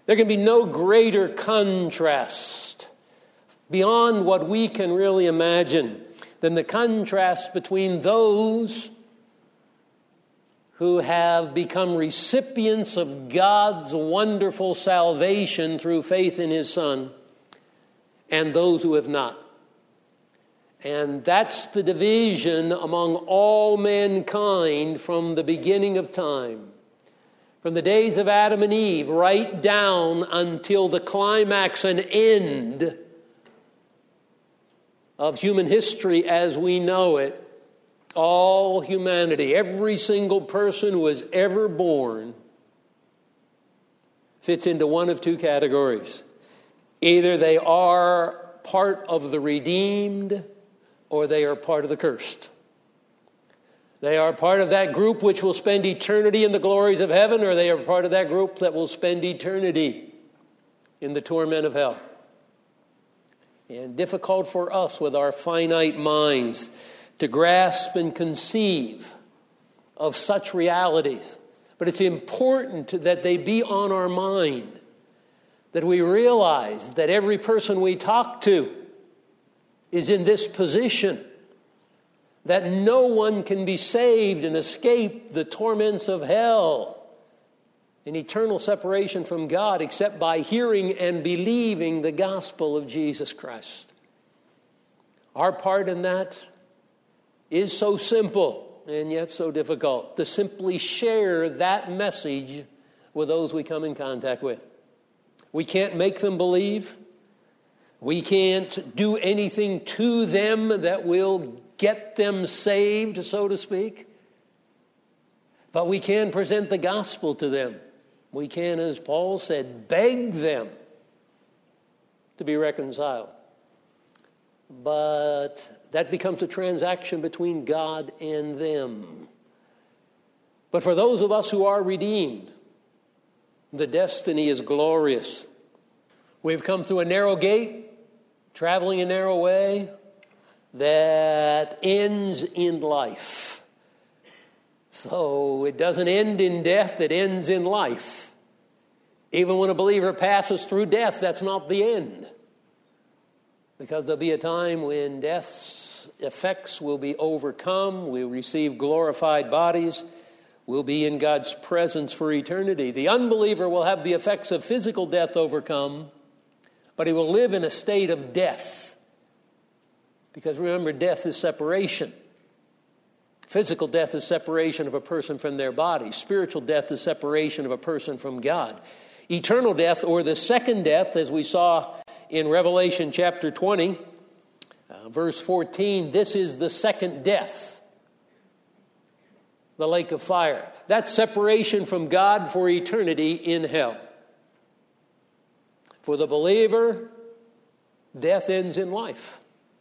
There can be no greater contrast beyond what we can really imagine than the contrast between those who have become recipients of God's wonderful salvation through faith in His Son and those who have not. And that's the division among all mankind from the beginning of time. From the days of Adam and Eve right down until the climax and end of human history as we know it, all humanity, every single person who was ever born fits into one of two categories. Either they are part of the redeemed or they are part of the cursed. They are part of that group which will spend eternity in the glories of heaven, or they are part of that group that will spend eternity in the torment of hell. And difficult for us with our finite minds to grasp and conceive of such realities. But it's important that they be on our mind, that we realize that every person we talk to is in this position, that no one can be saved and escape the torments of hell and eternal separation from God except by hearing and believing the gospel of Jesus Christ. Our part in that is so simple and yet so difficult, to simply share that message with those we come in contact with. We can't make them believe. We can't do anything to them that will get them saved, so to speak. But we can present the gospel to them. We can, as Paul said, beg them to be reconciled. But that becomes a transaction between God and them. But for those of us who are redeemed, the destiny is glorious. We've come through a narrow gate, traveling a narrow way that ends in life. So it doesn't end in death, it ends in life. Even when a believer passes through death, that's not the end. Because there'll be a time when death's effects will be overcome, we'll receive glorified bodies, we'll be in God's presence for eternity. The unbeliever will have the effects of physical death overcome, but he will live in a state of death. Because remember, death is separation. Physical death is separation of a person from their body. Spiritual death is separation of a person from God. Eternal death, or the second death, as we saw in Revelation chapter 20, verse 14, this is the second death, the lake of fire. That's separation from God for eternity in hell. For the believer, death ends in life.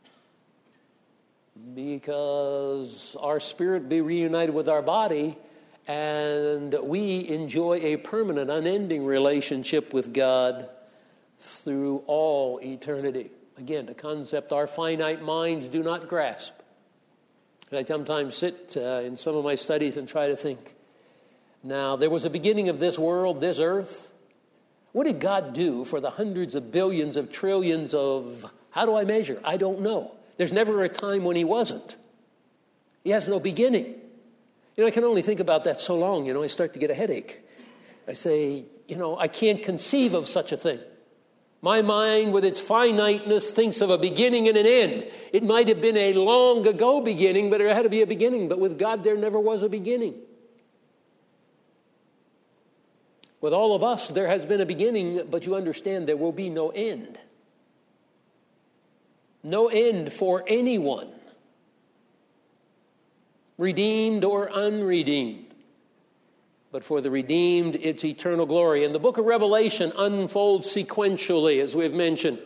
Because our spirit be reunited with our body, and we enjoy a permanent, unending relationship with God through all eternity. Again, a concept our finite minds do not grasp. I sometimes sit in some of my studies and try to think, now, there was a beginning of this world, this earth. What did God do for the hundreds of billions of trillions of, how do I measure? I don't know. There's never a time when he wasn't. He has no beginning. I can only think about that so long, I start to get a headache. I say, I can't conceive of such a thing. My mind, with its finiteness, thinks of a beginning and an end. It might have been a long ago beginning, but there had to be a beginning. But with God, there never was a beginning. With all of us, there has been a beginning, but you understand there will be no end. No end for anyone, redeemed or unredeemed. But for the redeemed, it's eternal glory. And the book of Revelation unfolds sequentially, as we've mentioned.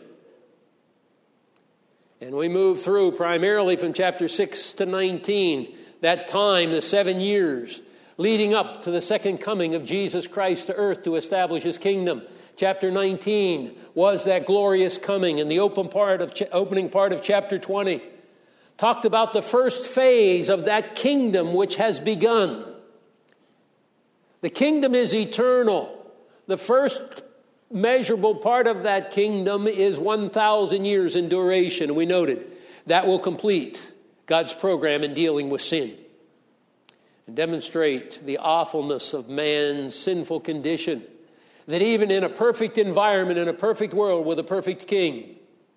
And we move through primarily from chapter 6 to 19, that time, the 7 years, leading up to the second coming of Jesus Christ to earth to establish his kingdom. Chapter 19 was that glorious coming, and the opening part of chapter 20 talked about the first phase of that kingdom which has begun. The kingdom is eternal. The first measurable part of that kingdom is 1,000 years in duration. We noted that will complete God's program in dealing with sin and demonstrate the awfulness of man's sinful condition, that even in a perfect environment, in a perfect world with a perfect king,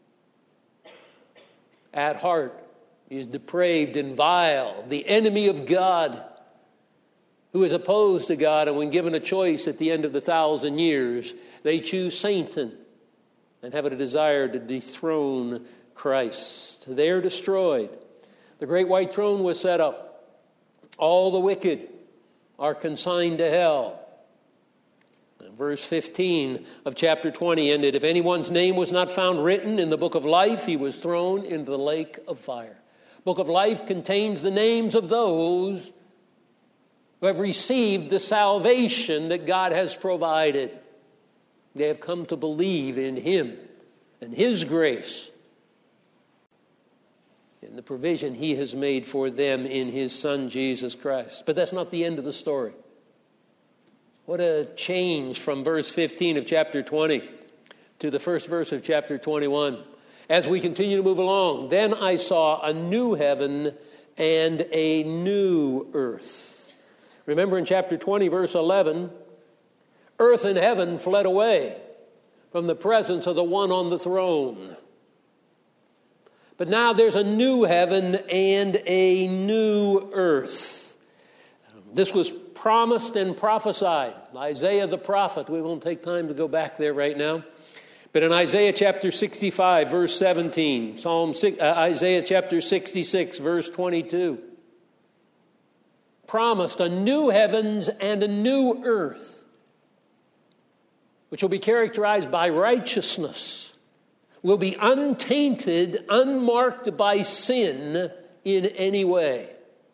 at heart he is depraved and vile, the enemy of God, who is opposed to God, and when given a choice at the end of the 1,000 years, they choose Satan and have a desire to dethrone Christ. They are destroyed. The great white throne was set up. All the wicked are consigned to hell. Verse 15 of chapter 20 ended, if anyone's name was not found written in the book of life, he was thrown into the lake of fire. Book of life contains the names of those who have received the salvation that God has provided. They have come to believe in Him and His grace and the provision He has made for them in His Son, Jesus Christ. But that's not the end of the story. What a change from verse 15 of chapter 20 to the first verse of chapter 21. As we continue to move along, then I saw a new heaven and a new earth. Remember in chapter 20, verse 11, earth and heaven fled away from the presence of the one on the throne. But now there's a new heaven and a new earth. This was promised and prophesied. Isaiah the prophet, we won't take time to go back there right now. But in Isaiah chapter 65, verse 17, Isaiah chapter 66, verse 22, promised a new heavens and a new earth, which will be characterized by righteousness, will be untainted, unmarked by sin in any way.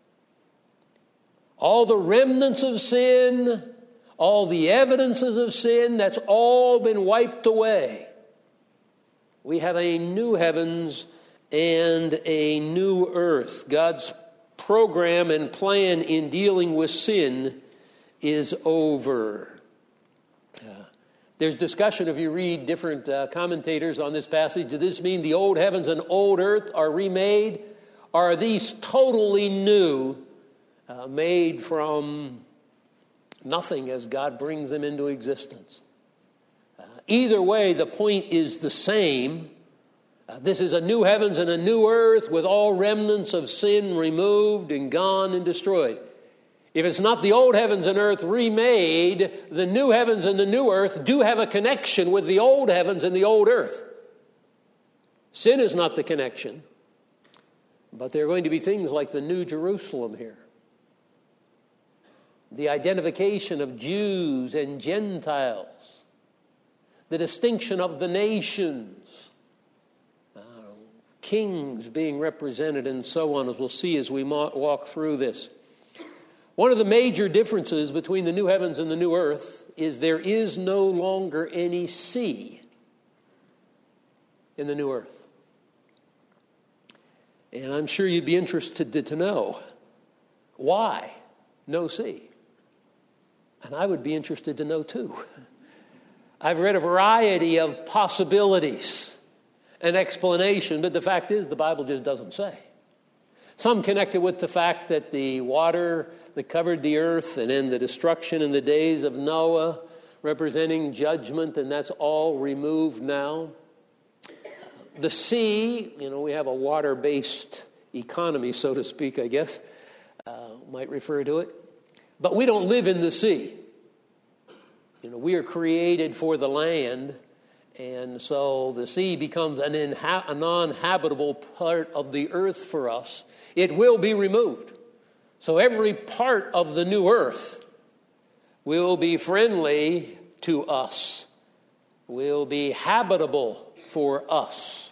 All the remnants of sin, all the evidences of sin, that's all been wiped away. We have a new heavens and a new earth. God's program and plan in dealing with sin is over. There's discussion, if you read different commentators on this passage. Does this mean the old heavens and old earth are remade? Or are these totally new, made from nothing as God brings them into existence? Either way, the point is the same. This is a new heavens and a new earth with all remnants of sin removed and gone and destroyed. If it's not the old heavens and earth remade, the new heavens and the new earth do have a connection with the old heavens and the old earth. Sin is not the connection, but there are going to be things like the New Jerusalem here. The identification of Jews and Gentiles, the distinction of the nations, kings being represented, and so on, as we'll see as we walk through this. One of the major differences between the new heavens and the new earth is there is no longer any sea in the new earth. And I'm sure you'd be interested to know why no sea. And I would be interested to know too. I've read a variety of possibilities and explanation, but the fact is the Bible just doesn't say. Some connect it with the fact that the water that covered the earth and then the destruction in the days of Noah, representing judgment, and that's all removed now. The sea, we have a water-based economy, so to speak, I guess, might refer to it. But we don't live in the sea. We are created for the land, and so the sea becomes a non-habitable part of the earth for us. It will be removed. So every part of the new earth will be friendly to us, will be habitable for us.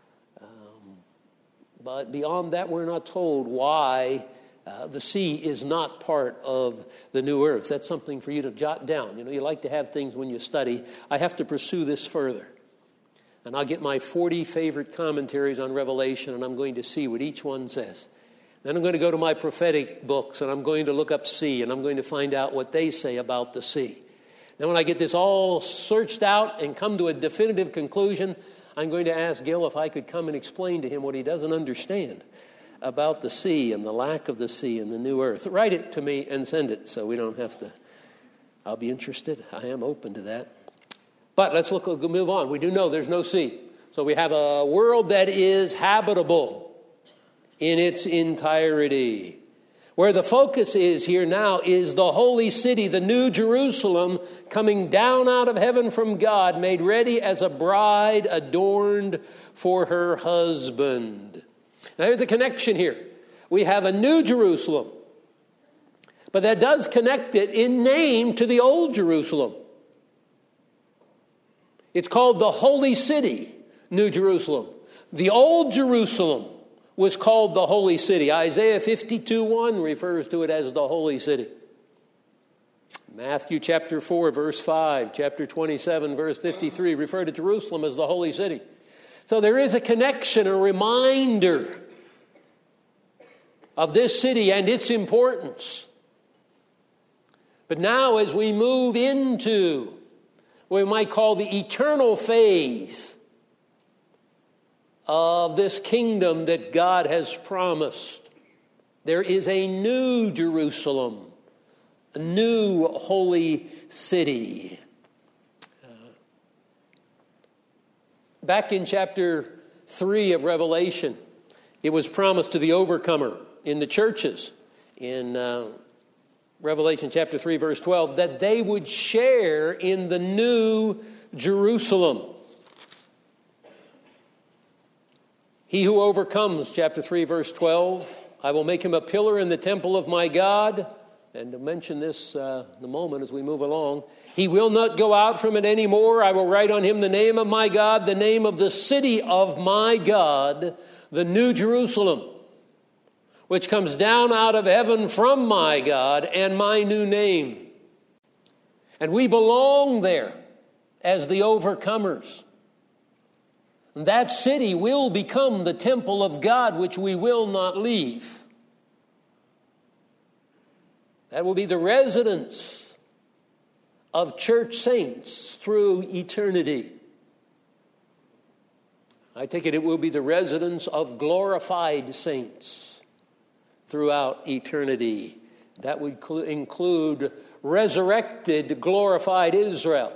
But beyond that, we're not told why the sea is not part of the new earth. That's something for you to jot down. You like to have things when you study. I have to pursue this further. And I'll get my 40 favorite commentaries on Revelation, and I'm going to see what each one says. Then I'm going to go to my prophetic books, and I'm going to look up sea, and I'm going to find out what they say about the sea. Then when I get this all searched out and come to a definitive conclusion, I'm going to ask Gil if I could come and explain to him what he doesn't understand about the sea and the lack of the sea and the new earth. Write it to me and send it so we don't have to. I'll be interested. I am open to that. But let's move on. We do know there's no sea. So we have a world that is habitable in its entirety. Where the focus is here now is the holy city, the new Jerusalem, coming down out of heaven from God, made ready as a bride adorned for her husband. Now there's a connection here. We have a new Jerusalem, but that does connect it in name to the old Jerusalem. It's called the holy city, New Jerusalem. The old Jerusalem was called the holy city. Isaiah 52:1 refers to it as the holy city. Matthew chapter 4, verse 5, chapter 27, verse 53 refer to Jerusalem as the holy city. So there is a connection, a reminder of this city and its importance. But now as we move into what we might call the eternal phase of this kingdom that God has promised, there is a new Jerusalem, a new holy city. Back in chapter 3 of Revelation, it was promised to the overcomer in the churches in Revelation chapter 3, verse 12, that they would share in the new Jerusalem. He who overcomes, chapter 3, verse 12, I will make him a pillar in the temple of my God. And to mention this in a moment as we move along. He will not go out from it anymore. I will write on him the name of my God, the name of the city of my God, the new Jerusalem, which comes down out of heaven from my God, and my new name. And we belong there as the overcomers. That city will become the temple of God, which we will not leave. That will be the residence of church saints through eternity. I take it will be the residence of glorified saints throughout eternity. That would include resurrected, glorified Israel.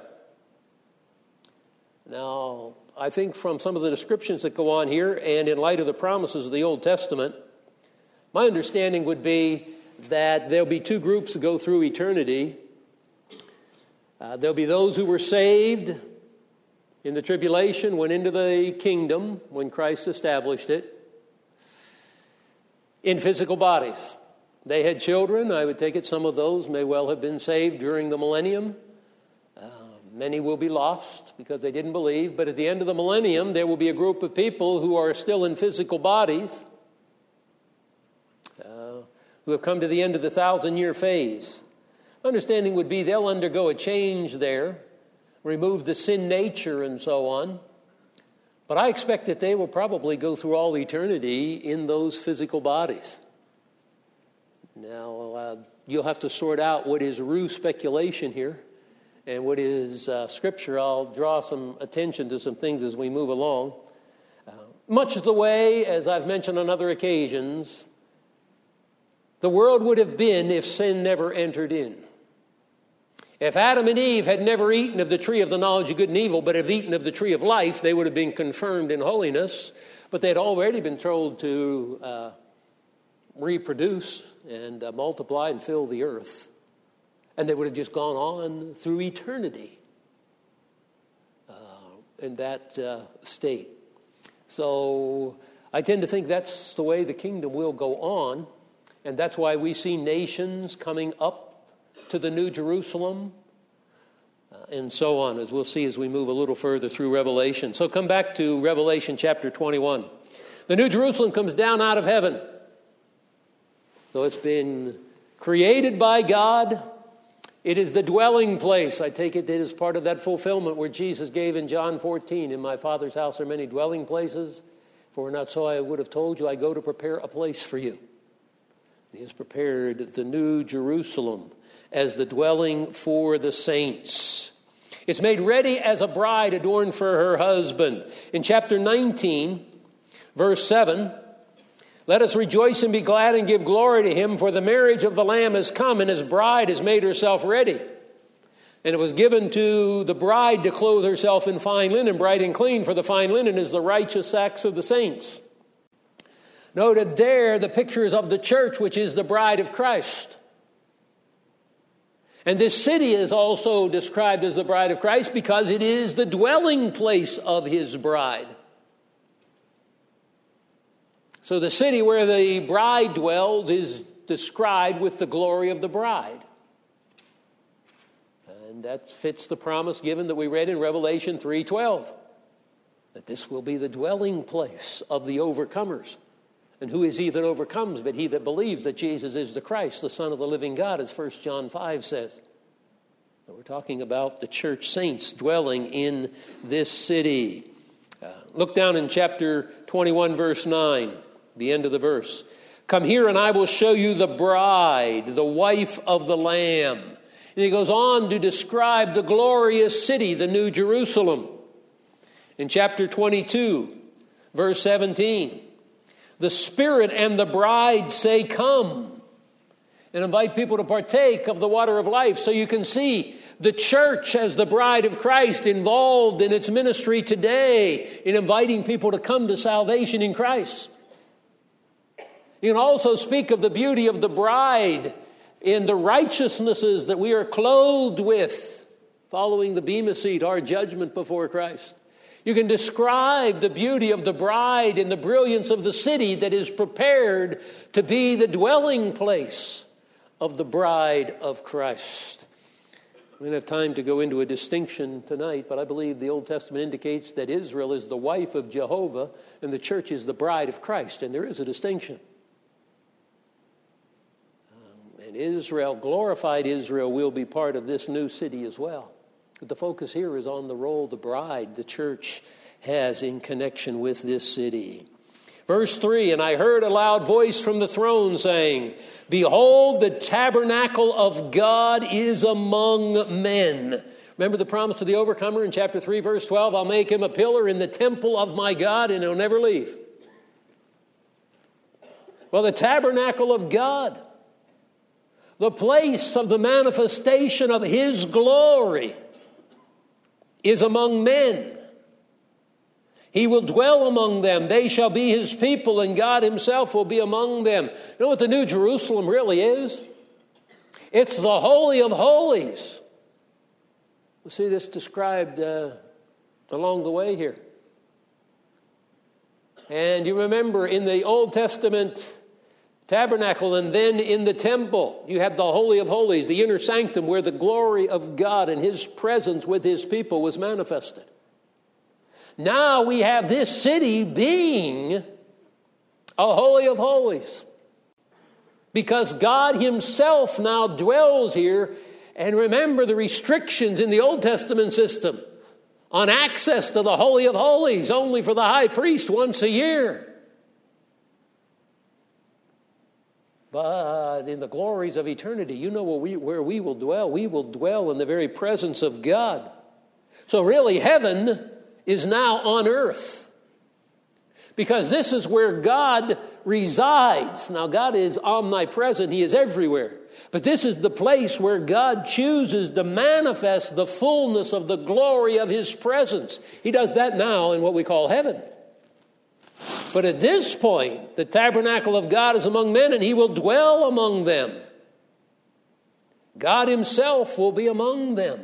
Now, I think from some of the descriptions that go on here, and in light of the promises of the Old Testament, my understanding would be that there'll be two groups that go through eternity. There'll be those who were saved in the tribulation, went into the kingdom when Christ established it, in physical bodies. They had children. I would take it some of those may well have been saved during the millennium. Many will be lost because they didn't believe. But at the end of the millennium, there will be a group of people who are still in physical bodies, who have come to the end of the 1,000-year phase. Understanding would be they'll undergo a change there, remove the sin nature and so on. But I expect that they will probably go through all eternity in those physical bodies. Now, you'll have to sort out what is ruse speculation here and what is Scripture. I'll draw some attention to some things as we move along. Much of the way, as I've mentioned on other occasions, the world would have been if sin never entered in. If Adam and Eve had never eaten of the tree of the knowledge of good and evil, but have eaten of the tree of life, they would have been confirmed in holiness. But they had already been told to reproduce and multiply and fill the earth. And they would have just gone on through eternity in that state. So I tend to think that's the way the kingdom will go on. And that's why we see nations coming up to the New Jerusalem, and so on, as we'll see as we move a little further through Revelation. So come back to Revelation chapter 21. The New Jerusalem comes down out of heaven. So it's been created by God. It is the dwelling place. I take it is part of that fulfillment where Jesus gave in John 14, in my Father's house are many dwelling places. If it were not so, I would have told you, I go to prepare a place for you. He has prepared the New Jerusalem. as the dwelling for the saints. It's made ready as a bride adorned for her husband. In chapter 19, verse 7, let us rejoice and be glad and give glory to him, for the marriage of the Lamb has come, and his bride has made herself ready. And it was given to the bride to clothe herself in fine linen, bright and clean, for the fine linen is the righteous acts of the saints. Noted there, the picture is of the church, which is the bride of Christ. And this city is also described as the bride of Christ because it is the dwelling place of his bride. So the city where the bride dwells is described with the glory of the bride. And that fits the promise given that we read in Revelation 3:12, that this will be the dwelling place of the overcomers. And who is he that overcomes but he that believes that Jesus is the Christ, the Son of the living God, as 1 John 5 says. And we're talking about the church saints dwelling in this city. Look down in chapter 21, verse 9, the end of the verse. Come here and I will show you the bride, the wife of the Lamb. And he goes on to describe the glorious city, the New Jerusalem. In chapter 22, verse 17, the Spirit and the bride say, come, and invite people to partake of the water of life. So you can see the church as the bride of Christ involved in its ministry today in inviting people to come to salvation in Christ. You can also speak of the beauty of the bride in the righteousnesses that we are clothed with following the Bema seat, our judgment before Christ. You can describe the beauty of the bride and the brilliance of the city that is prepared to be the dwelling place of the bride of Christ. We don't have time to go into a distinction tonight, but I believe the Old Testament indicates that Israel is the wife of Jehovah and the church is the bride of Christ, and there is a distinction. And Israel, glorified Israel, will be part of this new city as well. But the focus here is on the role the bride, the church, has in connection with this city. Verse 3, and I heard a loud voice from the throne saying, behold, the tabernacle of God is among men. Remember the promise to the overcomer in chapter 3, verse 12, I'll make him a pillar in the temple of my God, and he'll never leave. Well, the tabernacle of God, the place of the manifestation of his glory, is among men. He will dwell among them. They shall be his people, and God himself will be among them. You know what the New Jerusalem really is? It's the Holy of Holies. We'll see this described along the way here. And you remember in the Old Testament tabernacle and then in the temple, you had the Holy of Holies, the inner sanctum where the glory of God and his presence with his people was manifested. Now we have this city being a Holy of Holies because God himself now dwells here. And remember the restrictions in the Old Testament system on access to the Holy of Holies, only for the high priest once a year. But in the glories of eternity, you know where we will dwell. We will dwell in the very presence of God. So really, heaven is now on earth. Because this is where God resides. Now, God is omnipresent. He is everywhere. But this is the place where God chooses to manifest the fullness of the glory of his presence. He does that now in what we call heaven. But at this point, the tabernacle of God is among men, and he will dwell among them. God himself will be among them.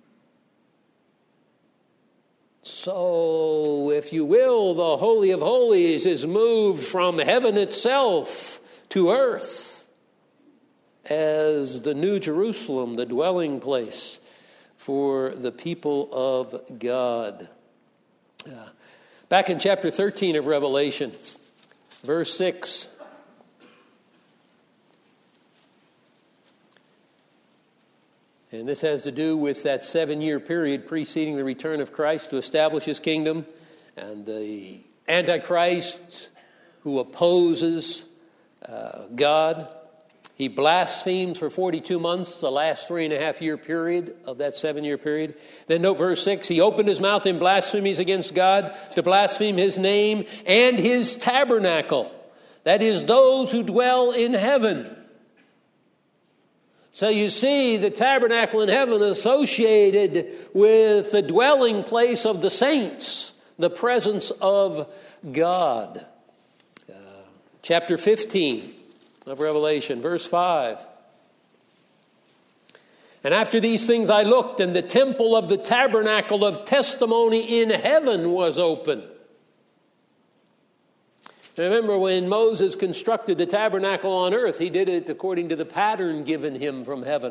So, if you will, the Holy of Holies is moved from heaven itself to earth as the New Jerusalem, the dwelling place for the people of God. Back in chapter 13 of Revelation, verse 6. And this has to do with that 7-year period preceding the return of Christ to establish his kingdom, and the Antichrist who opposes God. He blasphemes for 42 months, the last 3.5-year period of that 7-year period. Then note verse 6, he opened his mouth in blasphemies against God to blaspheme his name and his tabernacle. That is, those who dwell in heaven. So you see the tabernacle in heaven associated with the dwelling place of the saints, the presence of God. Chapter 15 of Revelation, verse 5. And after these things I looked, and the temple of the tabernacle of testimony in heaven was open. Remember, when Moses constructed the tabernacle on earth, he did it according to the pattern given him from heaven.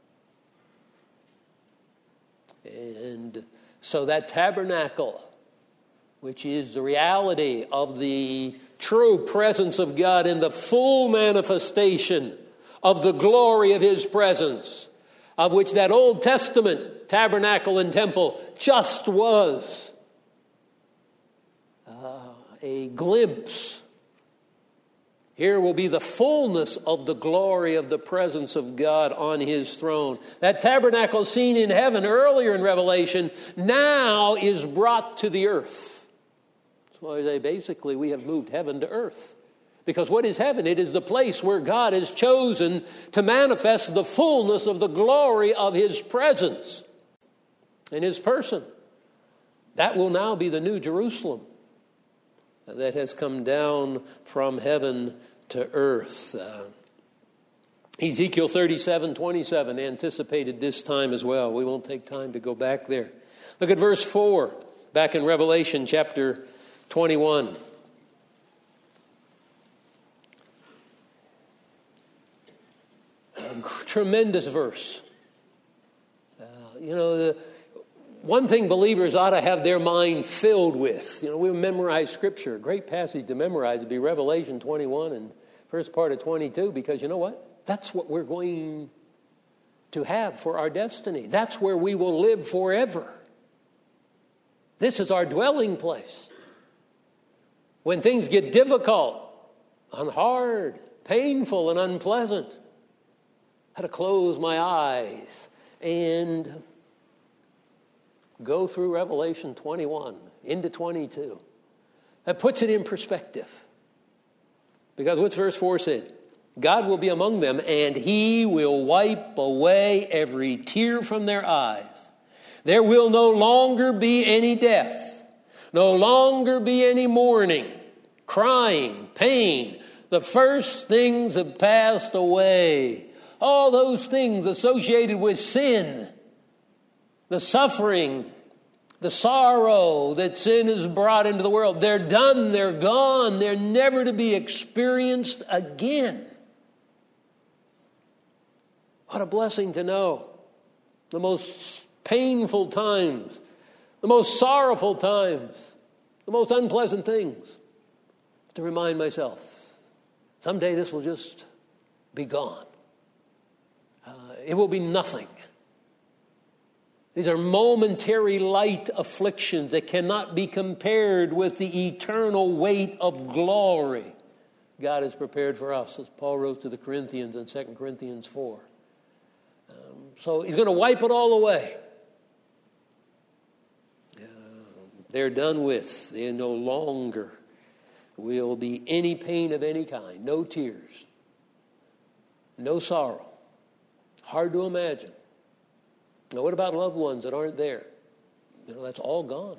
And so that tabernacle, which is the reality of the true presence of God in the full manifestation of the glory of his presence, of which that Old Testament tabernacle and temple just was a glimpse. Here will be the fullness of the glory of the presence of God on his throne. That tabernacle seen in heaven earlier in Revelation now is brought to the earth. That's why I say basically we have moved heaven to earth. Because what is heaven? It is the place where God has chosen to manifest the fullness of the glory of his presence in his person. That will now be the new Jerusalem that has come down from heaven to earth. Ezekiel 37:27 anticipated this time as well. We won't take time to go back there. Look at verse 4, back in Revelation chapter 21. A tremendous verse. One thing believers ought to have their mind filled with. We memorize Scripture. A great passage to memorize would be Revelation 21 and first part of 22, because you know what? That's what we're going to have for our destiny. That's where we will live forever. This is our dwelling place. When things get difficult and hard, painful and unpleasant, I had to close my eyes and go through Revelation 21 into 22. That puts it in perspective. Because what's verse 4 said? God will be among them, and he will wipe away every tear from their eyes. There will no longer be any death, no longer be any mourning, crying, pain. The first things have passed away. All those things associated with sin, the suffering, the sorrow that sin has brought into the world, they're done, they're gone, they're never to be experienced again. What a blessing to know. The most painful times, the most sorrowful times, the most unpleasant things, to remind myself, someday this will just be gone. It will be nothing. These are momentary light afflictions that cannot be compared with the eternal weight of glory God has prepared for us, as Paul wrote to the Corinthians in 2 Corinthians 4. So he's going to wipe it all away. They're done with. There no longer will be any pain of any kind, no tears, no sorrow. Hard to imagine. Now, what about loved ones that aren't there? That's all gone.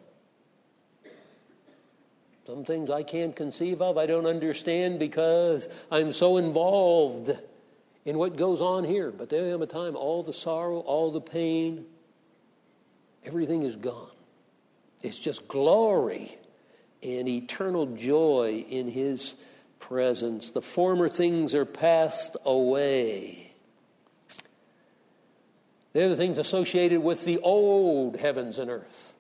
Some things I can't conceive of, I don't understand because I'm so involved in what goes on here. But there will come a time, all the sorrow, all the pain, everything is gone. It's just glory and eternal joy in his presence. The former things are passed away. They're the things associated with the old heavens and earth.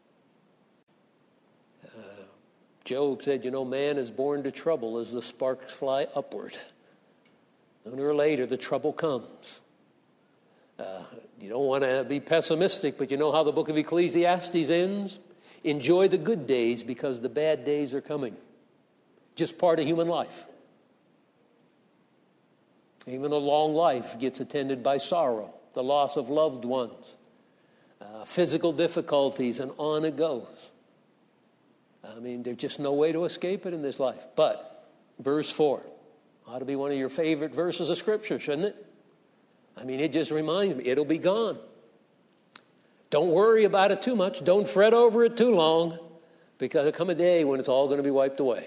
Job said, man is born to trouble as the sparks fly upward. Sooner or later, the trouble comes. You don't want to be pessimistic, but you know how the book of Ecclesiastes ends? Enjoy the good days because the bad days are coming. Just part of human life. Even a long life gets attended by sorrow, the loss of loved ones, physical difficulties, and on it goes. I mean, there's just no way to escape it in this life. But verse 4 ought to be one of your favorite verses of Scripture, shouldn't it? I mean, it just reminds me, it'll be gone. Don't worry about it too much. Don't fret over it too long, because there'll come a day when it's all going to be wiped away.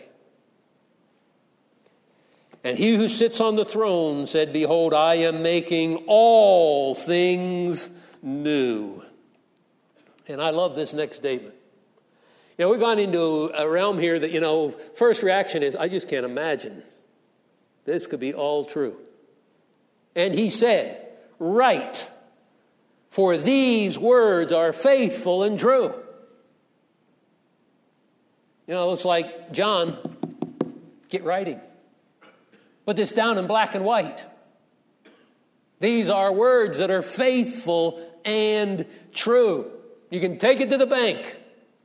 And he who sits on the throne said, "Behold, I am making all things new." And I love this next statement. We've gone into a realm here that, first reaction is, I just can't imagine this could be all true. And he said, "Write, for these words are faithful and true." It's like, John, get writing. Put this down in black and white. These are words that are faithful and true. You can take it to the bank.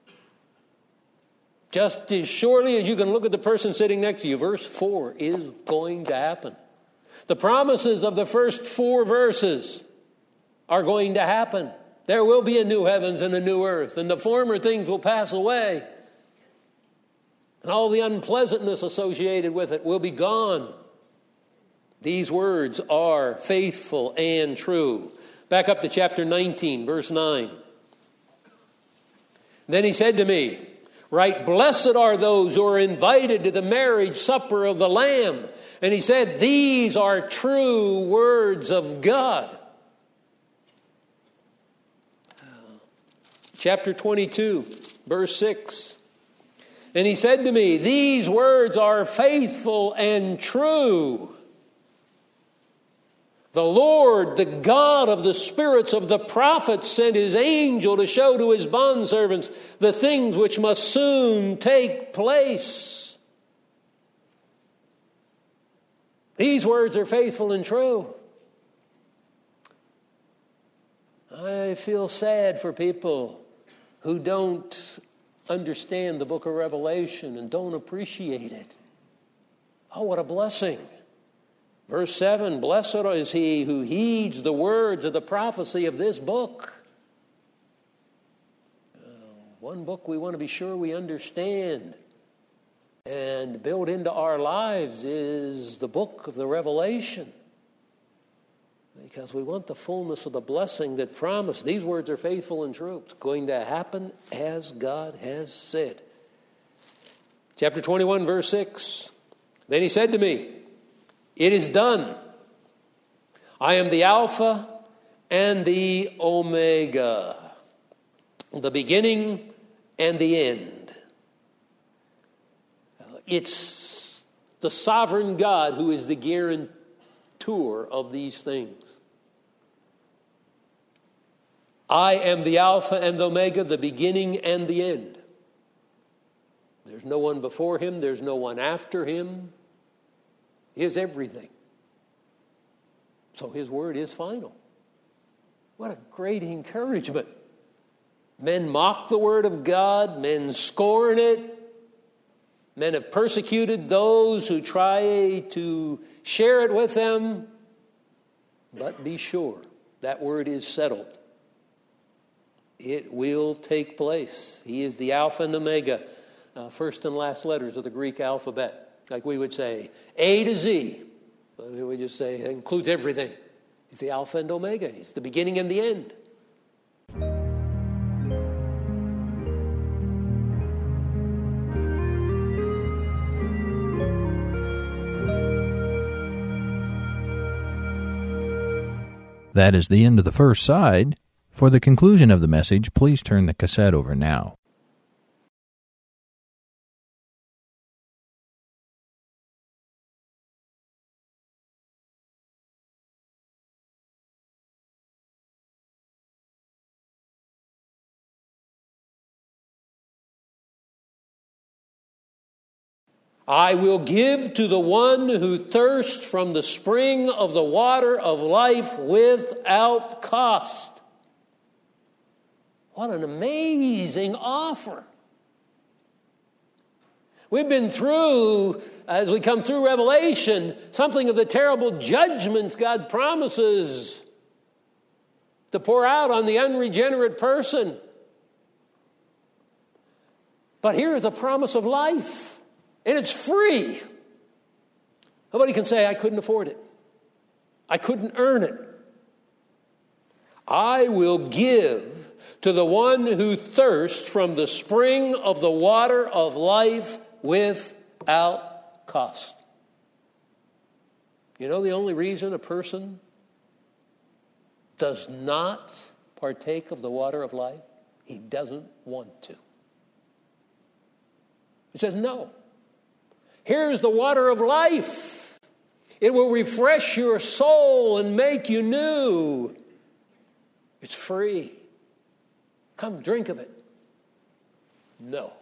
Just as surely as you can look at the person sitting next to you. Verse 4 is going to happen. The promises of the first 4 verses are going to happen. There will be a new heavens and a new earth, and the former things will pass away. And all the unpleasantness associated with it will be gone. These words are faithful and true. Back up to chapter 19, verse 9. Then he said to me, "Write, blessed are those who are invited to the marriage supper of the Lamb." And he said, "These are true words of God." Chapter 22, verse 6. And he said to me, "These words are faithful and true. The Lord, the God of the spirits of the prophets, sent his angel to show to his bondservants the things which must soon take place." These words are faithful and true. I feel sad for people who don't understand the book of Revelation and don't appreciate it. Oh, what a blessing. Verse 7, "Blessed is he who heeds the words of the prophecy of this book." One book we want to be sure we understand and build into our lives is the book of the Revelation, because we want the fullness of the blessing that promised. These words are faithful and true. It's going to happen as God has said. Chapter 21, verse 6. Then he said to me, "It is done. I am the Alpha and the Omega, the beginning and the end." It's the sovereign God who is the guarantor of these things. I am the Alpha and the Omega, the beginning and the end. There's no one before him. There's no one after him. He is everything. So his word is final. What a great encouragement. Men mock the word of God. Men scorn it. Men have persecuted those who try to share it with them. But be sure, that word is settled. It will take place. He is the Alpha and Omega, first and last letters of the Greek alphabet. Like we would say, A to Z. We would just say, it includes everything. He's the Alpha and Omega. He's the beginning and the end. That is the end of the first side. For the conclusion of the message, please turn the cassette over now. I will give to the one who thirsts from the spring of the water of life without cost. What an amazing offer. We've been through, as we come through Revelation, something of the terrible judgments God promises to pour out on the unregenerate person. But here is a promise of life, and it's free. Nobody can say, I couldn't afford it. I couldn't earn it. I will give to the one who thirsts from the spring of the water of life without cost. You know the only reason a person does not partake of the water of life? He doesn't want to. He says, no. Here's the water of life. It will refresh your soul and make you new. It's free. Come drink of it. No.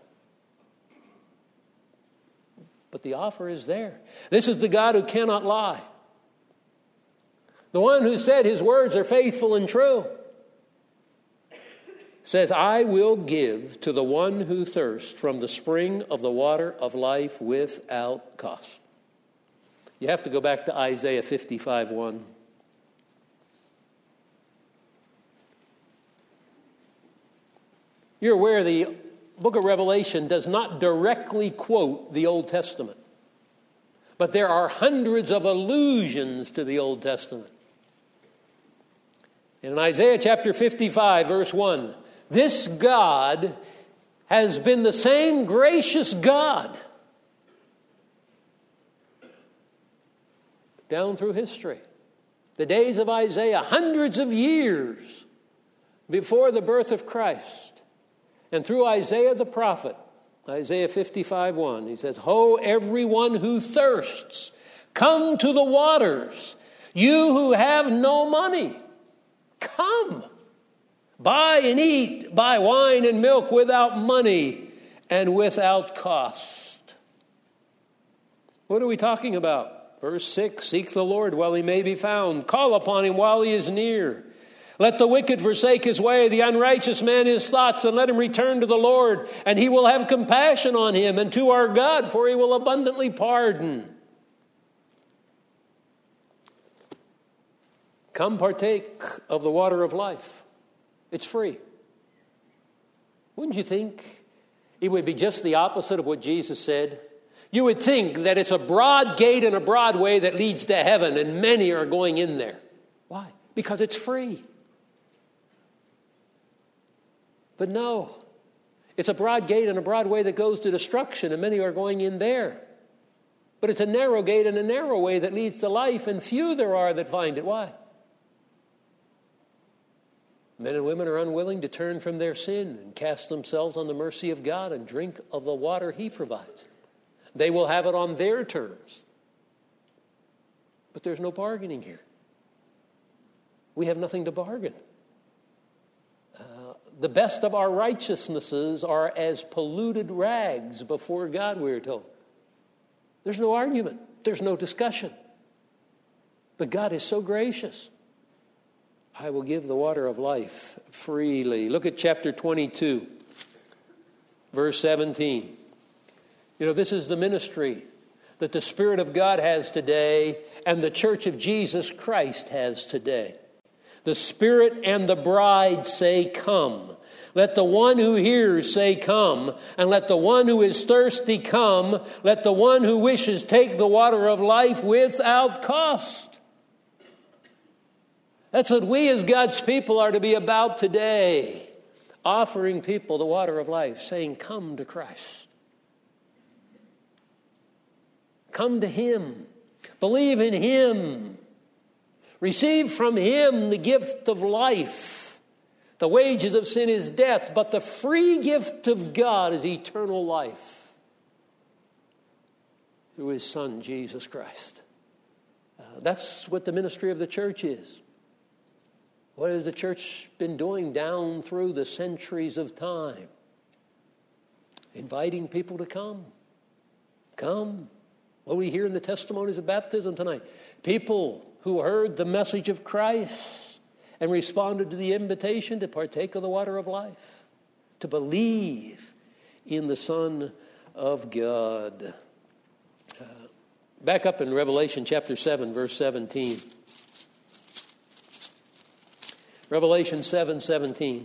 But the offer is there. This is the God who cannot lie. The one who said his words are faithful and true. Says, I will give to the one who thirsts from the spring of the water of life without cost. You have to go back to Isaiah 55:1. You're aware the book of Revelation does not directly quote the Old Testament, but there are hundreds of allusions to the Old Testament. In Isaiah chapter 55, verse 1, this God has been the same gracious God down through history. The days of Isaiah, hundreds of years before the birth of Christ. And through Isaiah the prophet, Isaiah 55:1, he says, Ho, everyone who thirsts, come to the waters. You who have no money, come. Buy and eat, buy wine and milk without money and without cost. What are we talking about? Verse 6, seek the Lord while he may be found. Call upon him while he is near. Let the wicked forsake his way, the unrighteous man his thoughts, and let him return to the Lord, and he will have compassion on him, and to our God, for he will abundantly pardon. Come partake of the water of life. It's free. Wouldn't you think it would be just the opposite of what Jesus said? You would think that it's a broad gate and a broad way that leads to heaven, and many are going in there. Why? Because it's free. But no, it's a broad gate and a broad way that goes to destruction, and many are going in there. But it's a narrow gate and a narrow way that leads to life, and few there are that find it. Why? Men and women are unwilling to turn from their sin and cast themselves on the mercy of God and drink of the water he provides. They will have it on their terms. But there's no bargaining here. We have nothing to bargain. The best of our righteousnesses are as polluted rags before God, we're told. There's no argument. There's no discussion. But God is so gracious. I will give the water of life freely. Look at chapter 22, verse 17. You know, this is the ministry that the Spirit of God has today and the Church of Jesus Christ has today. The Spirit and the bride say, come. Let the one who hears say, come. And let the one who is thirsty come. Let the one who wishes take the water of life without cost. That's what we as God's people are to be about today. Offering people the water of life, saying, come to Christ. Come to him. Believe in him. Receive from him the gift of life. The wages of sin is death, but the free gift of God is eternal life through his Son, Jesus Christ. That's what the ministry of the church is. What has the church been doing down through the centuries of time? Inviting people to come. Come. What we hear in the testimonies of baptism tonight. People who heard the message of Christ and responded to the invitation to partake of the water of life, to believe in the Son of God. Back up in Revelation chapter 7, verse 17. Revelation 7:17.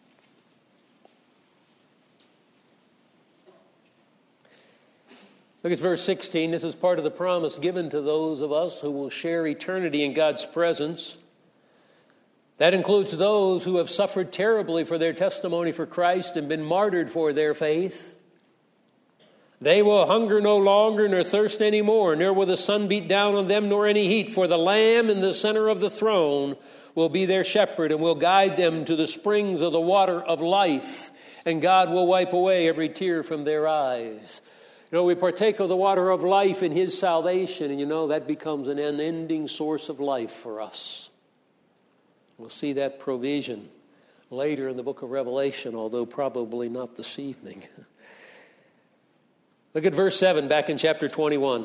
Look at verse 16. This is part of the promise given to those of us who will share eternity in God's presence. That includes those who have suffered terribly for their testimony for Christ and been martyred for their faith. They will hunger no longer nor thirst any more, nor will the sun beat down on them nor any heat. For the Lamb in the center of the throne will be their shepherd and will guide them to the springs of the water of life. And God will wipe away every tear from their eyes. You know, we partake of the water of life in His salvation, and you know, that becomes an unending source of life for us. We'll see that provision later in the book of Revelation, although probably not this evening. Look at verse 7 back in chapter 21.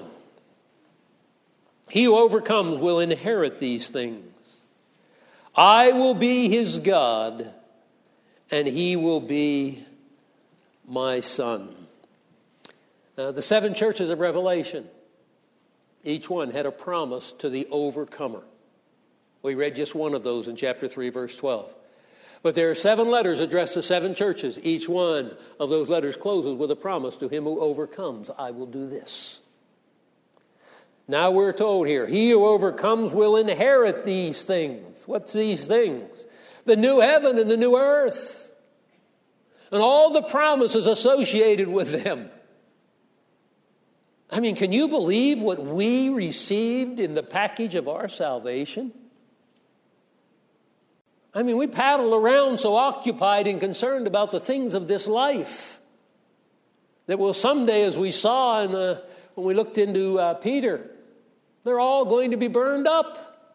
He who overcomes will inherit these things. I will be his God, and he will be my son. The 7 churches of Revelation, each one had a promise to the overcomer. We read just one of those in chapter 3, verse 12. But there are 7 letters addressed to 7 churches. Each one of those letters closes with a promise to him who overcomes. I will do this. Now we're told here, he who overcomes will inherit these things. What's these things? The new heaven and the new earth. And all the promises associated with them. I mean, can you believe what we received in the package of our salvation? I mean, we paddle around so occupied and concerned about the things of this life that will someday, as we saw when we looked into Peter, they're all going to be burned up.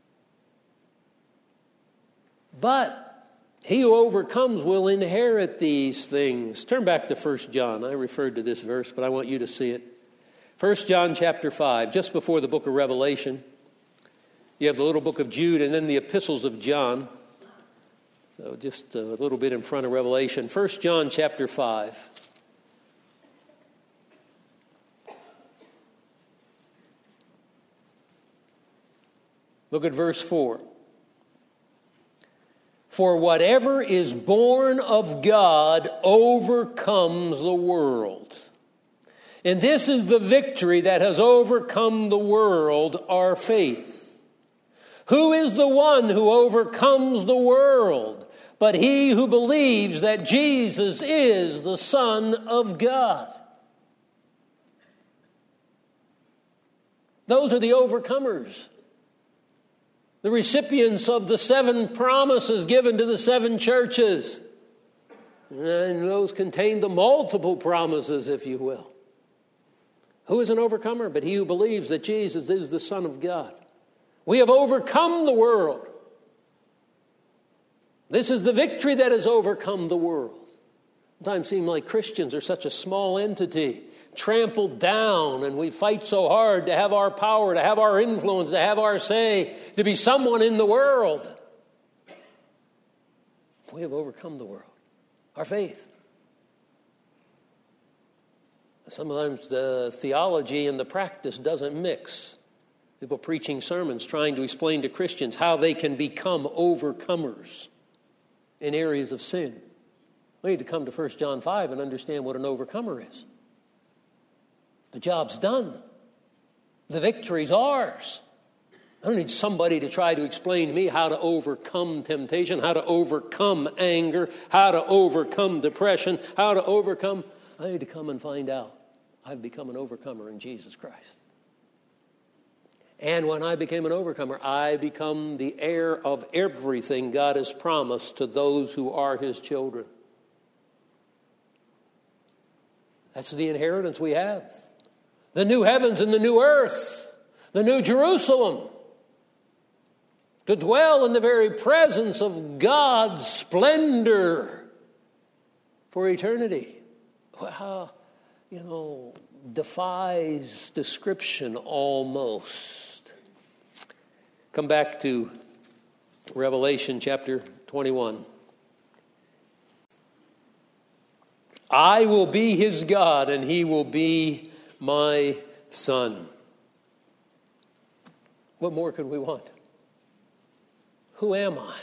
But he who overcomes will inherit these things. Turn back to 1 John. I referred to this verse, but I want you to see it. 1 John chapter 5, just before the book of Revelation. You have the little book of Jude and then the epistles of John. So just a little bit in front of Revelation. 1 John chapter 5. Look at verse 4. For whatever is born of God overcomes the world. And this is the victory that has overcome the world, our faith. Who is the one who overcomes the world but he who believes that Jesus is the Son of God? Those are the overcomers. The recipients of the 7 promises given to the 7 churches. And those contain the multiple promises, if you will. Who is an overcomer? But he who believes that Jesus is the Son of God. We have overcome the world. This is the victory that has overcome the world. Sometimes it seems like Christians are such a small entity, trampled down, and we fight so hard to have our power, to have our influence, to have our say, to be someone in the world. We have overcome the world. Our faith. Sometimes the theology and the practice doesn't mix. People preaching sermons trying to explain to Christians how they can become overcomers in areas of sin. We need to come to 1 John 5 and understand what an overcomer is. The job's done. The victory's ours. I don't need somebody to try to explain to me how to overcome temptation, how to overcome anger, how to overcome depression, how to overcome. I need to come and find out. I've become an overcomer in Jesus Christ. And when I became an overcomer, I become the heir of everything God has promised to those who are his children. That's the inheritance we have. The new heavens and the new earth, the new Jerusalem, to dwell in the very presence of God's splendor for eternity. Wow, defies description almost. Come back to Revelation chapter 21. I will be his God, and he will be my son. What more could we want? Who am I?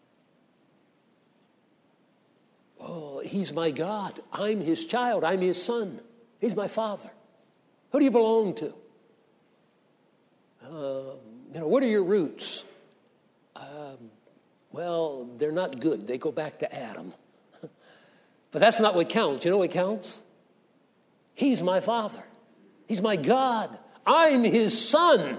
Oh, he's my God. I'm his child. I'm his son. He's my father. Who do you belong to? What are your roots? Well, they're not good. They go back to Adam. But that's not what counts. You know what counts? He's my father. He's my God. I'm his son.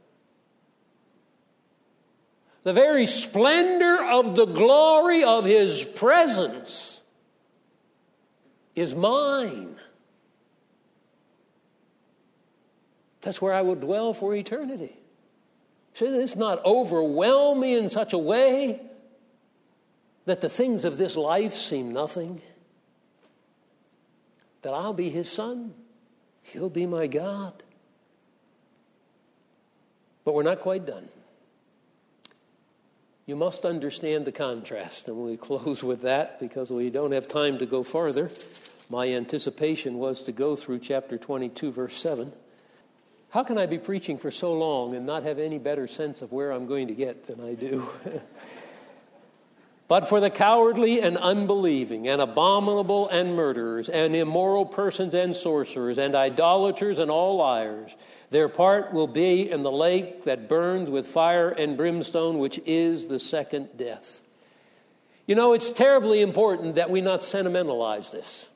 The very splendor of the glory of his presence is mine. That's where I will dwell for eternity. Should this not overwhelm me in such a way that the things of this life seem nothing? That I'll be his son. He'll be my God. But we're not quite done. You must understand the contrast. And we close with that because we don't have time to go farther. My anticipation was to go through chapter 22, verse 7. How can I be preaching for so long and not have any better sense of where I'm going to get than I do? But for the cowardly and unbelieving and abominable and murderers and immoral persons and sorcerers and idolaters and all liars, their part will be in the lake that burns with fire and brimstone, which is the second death. You know, it's terribly important that we not sentimentalize this.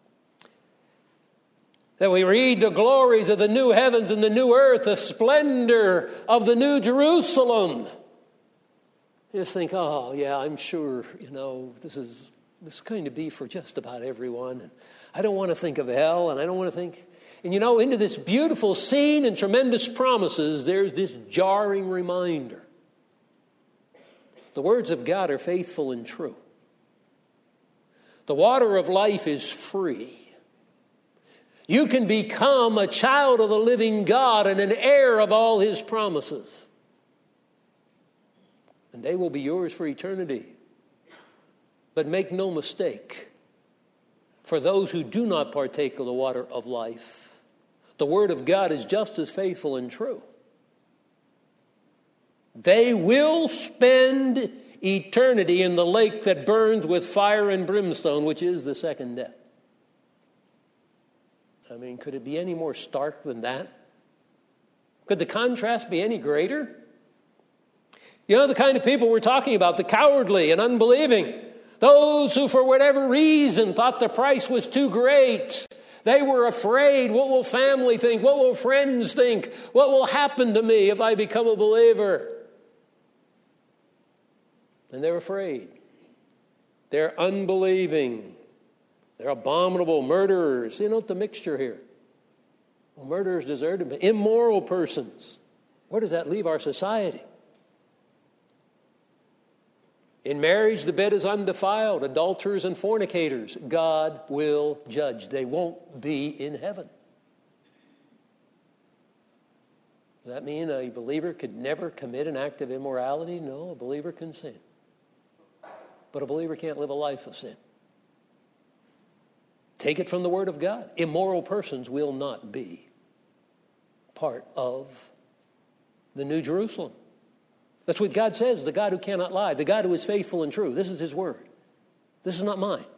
That we read the glories of the new heavens and the new earth, the splendor of the new Jerusalem. Just think, oh, yeah, I'm sure, this is going to be for just about everyone. And I don't want to think of hell, and I don't want to think... And into this beautiful scene and tremendous promises, there's this jarring reminder. The words of God are faithful and true. The water of life is free. You can become a child of the living God and an heir of all his promises. And they will be yours for eternity. But make no mistake, for those who do not partake of the water of life, the word of God is just as faithful and true. They will spend eternity in the lake that burns with fire and brimstone, which is the second death. I mean, could it be any more stark than that? Could the contrast be any greater? The kind of people we're talking about, the cowardly and unbelieving, those who for whatever reason thought the price was too great. They were afraid. What will family think? What will friends think? What will happen to me if I become a believer? And they're afraid. They're unbelieving. They're abominable murderers. The mixture here. Well, murderers, deserted, immoral persons. Where does that leave our society? In marriage, the bed is undefiled. Adulterers and fornicators, God will judge. They won't be in heaven. Does that mean a believer could never commit an act of immorality? No, a believer can sin. But a believer can't live a life of sin. Take it from the Word of God. Immoral persons will not be part of the New Jerusalem. That's what God says, the God who cannot lie, the God who is faithful and true. This is his word. This is not mine.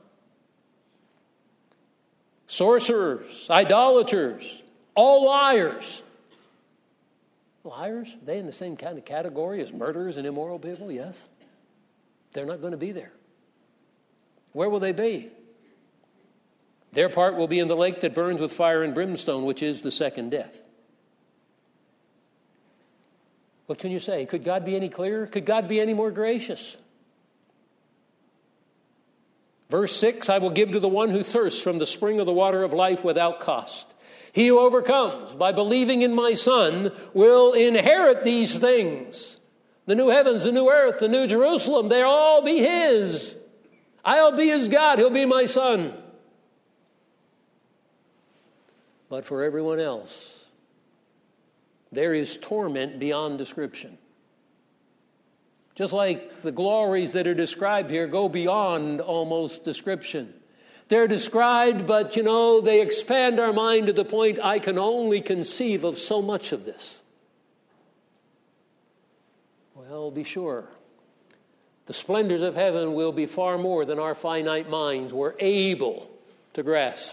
Sorcerers, idolaters, all liars. Liars? Are they in the same kind of category as murderers and immoral people? Yes. They're not going to be there. Where will they be? Their part will be in the lake that burns with fire and brimstone, which is the second death. What can you say? Could God be any clearer? Could God be any more gracious? Verse 6, I will give to the one who thirsts from the spring of the water of life without cost. He who overcomes by believing in my Son will inherit these things. The new heavens, the new earth, the new Jerusalem, they'll all be his. I'll be his God. He'll be my son. But for everyone else, there is torment beyond description. Just like the glories that are described here go beyond almost description. They're described, but, they expand our mind to the point I can only conceive of so much of this. Well, be sure. The splendors of heaven will be far more than our finite minds were able to grasp.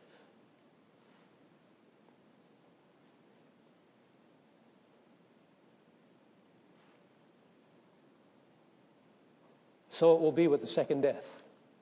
So it will be with the second death.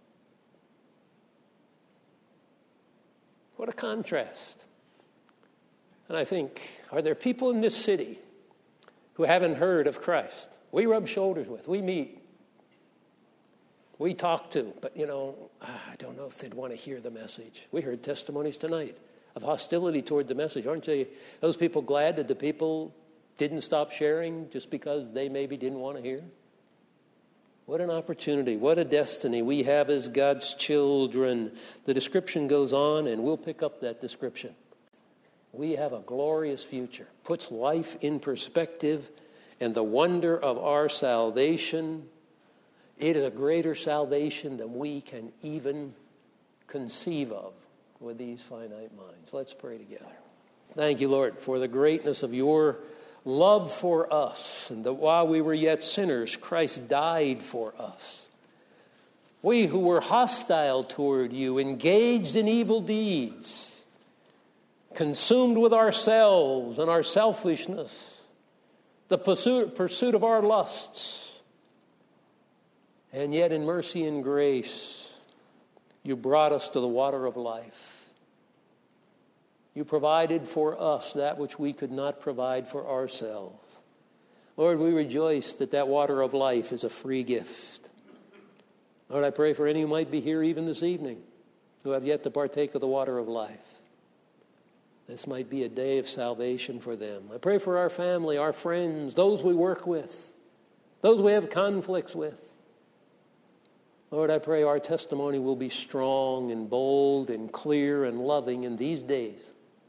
What a contrast. And I think, are there people in this city who haven't heard of Christ? We rub shoulders with, we meet, we talk to, but I don't know if they'd want to hear the message. We heard testimonies tonight of hostility toward the message. Aren't those people glad that the people didn't stop sharing just because they maybe didn't want to hear? What an opportunity, what a destiny we have as God's children. The description goes on, and we'll pick up that description. We have a glorious future, puts life in perspective, and the wonder of our salvation. It is a greater salvation than we can even conceive of with these finite minds. Let's pray together. Thank you, Lord, for the greatness of your love for us, and that while we were yet sinners, Christ died for us. We who were hostile toward you, engaged in evil deeds, consumed with ourselves and our selfishness, the pursuit of our lusts, and yet in mercy and grace, you brought us to the water of life. You provided for us that which we could not provide for ourselves. Lord, we rejoice that that water of life is a free gift. Lord, I pray for any who might be here even this evening who have yet to partake of the water of life. This might be a day of salvation for them. I pray for our family, our friends, those we work with, those we have conflicts with. Lord, I pray our testimony will be strong and bold and clear and loving in these days,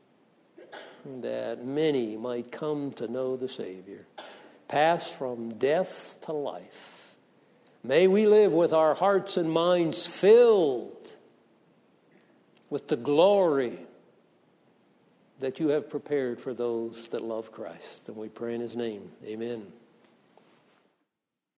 that many might come to know the Savior, pass from death to life. May we live with our hearts and minds filled with the glory that you have prepared for those that love Christ. And we pray in his name. Amen.